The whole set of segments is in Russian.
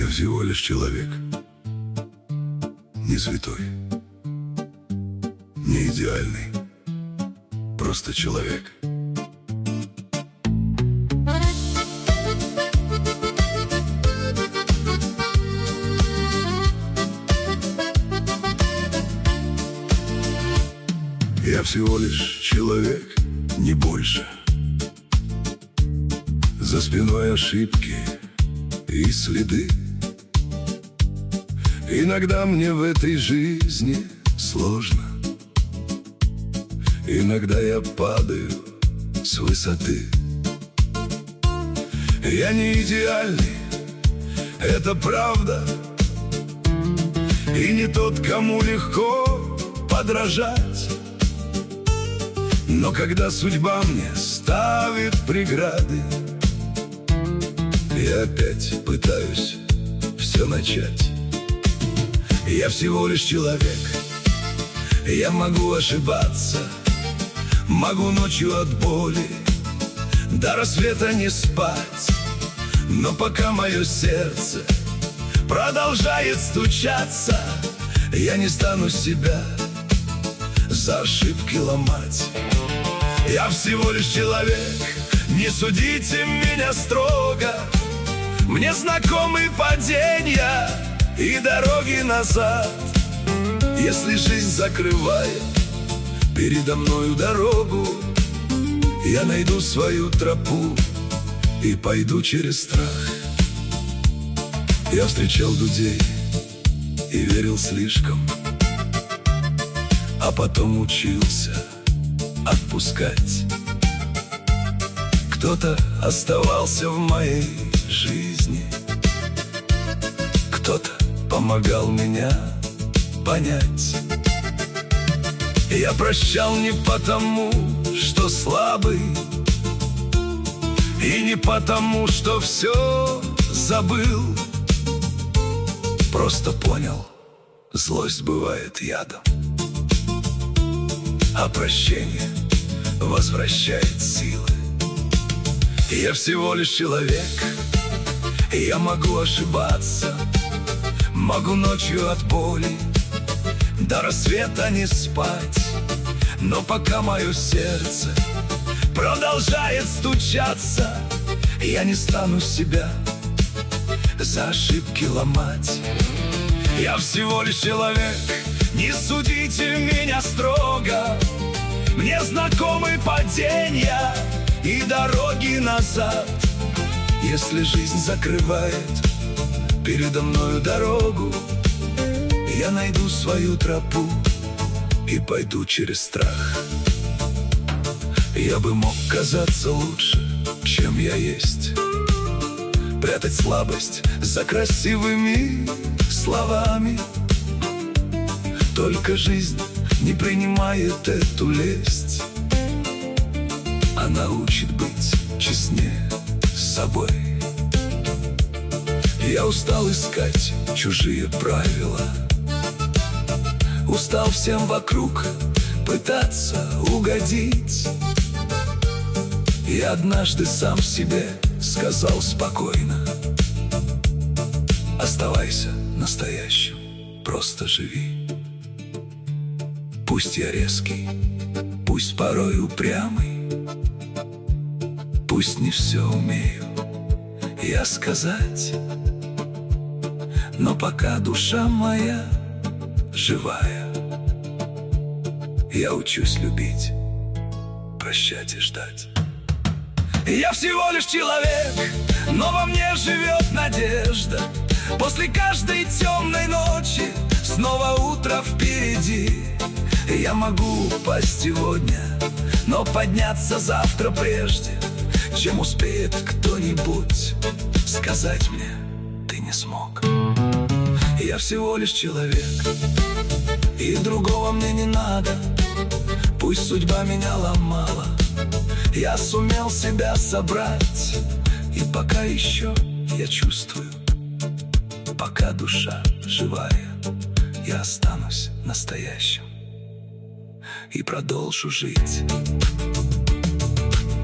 Я всего лишь человек, не святой, не идеальный, просто человек. Я всего лишь человек, не больше. За спиной ошибки и следы. Иногда мне в этой жизни сложно. Иногда я падаю с высоты. Я не идеальный, это правда. И не тот, кому легко подражать. Но когда судьба мне ставит преграды, я опять пытаюсь все начать. Я всего лишь человек, я могу ошибаться, могу ночью от боли до рассвета не спать. Но пока мое сердце продолжает стучаться, я не стану себя за ошибки ломать. Я всего лишь человек, не судите меня строго. Мне знакомы падения и дороги назад. Если жизнь закрывает передо мною дорогу, я найду свою тропу и пойду через страх. Я встречал людей и верил слишком, а потом учился отпускать. Кто-то оставался в моей жизни, кто-то помогал меня понять. Я прощал не потому, что слабый, и не потому, что все забыл. Просто понял, злость бывает ядом, а прощение возвращает силы. Я всего лишь человек, я могу ошибаться, могу ночью от боли до рассвета не спать. Но пока мое сердце продолжает стучаться, я не стану себя за ошибки ломать. Я всего лишь человек, не судите меня строго. Мне знакомы падения и дороги назад. Если жизнь закрывает передо мною дорогу, я найду свою тропу и пойду через страх. Я бы мог казаться лучше, чем я есть, прятать слабость за красивыми словами. Только жизнь не принимает эту лесть. Она учит быть честнее с собой. Я устал искать чужие правила, устал всем вокруг пытаться угодить. Я однажды сам себе сказал спокойно: оставайся настоящим, просто живи. Пусть я резкий, пусть порой упрямый, пусть не все умею я сказать, но пока душа моя живая, я учусь любить, прощать и ждать. Я всего лишь человек, но во мне живет надежда. После каждой темной ночи снова утро впереди. Я могу упасть сегодня, но подняться завтра прежде, чем успеет кто-нибудь сказать мне: ты не смог. Я всего лишь человек, и другого мне не надо. Пусть судьба меня ломала, я сумел себя собрать. И пока еще я чувствую, пока душа живая, я останусь настоящим и продолжу жить.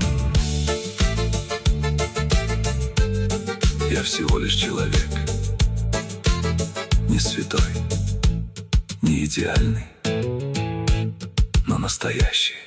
Я всего лишь человек, не святой, не идеальный, но настоящий.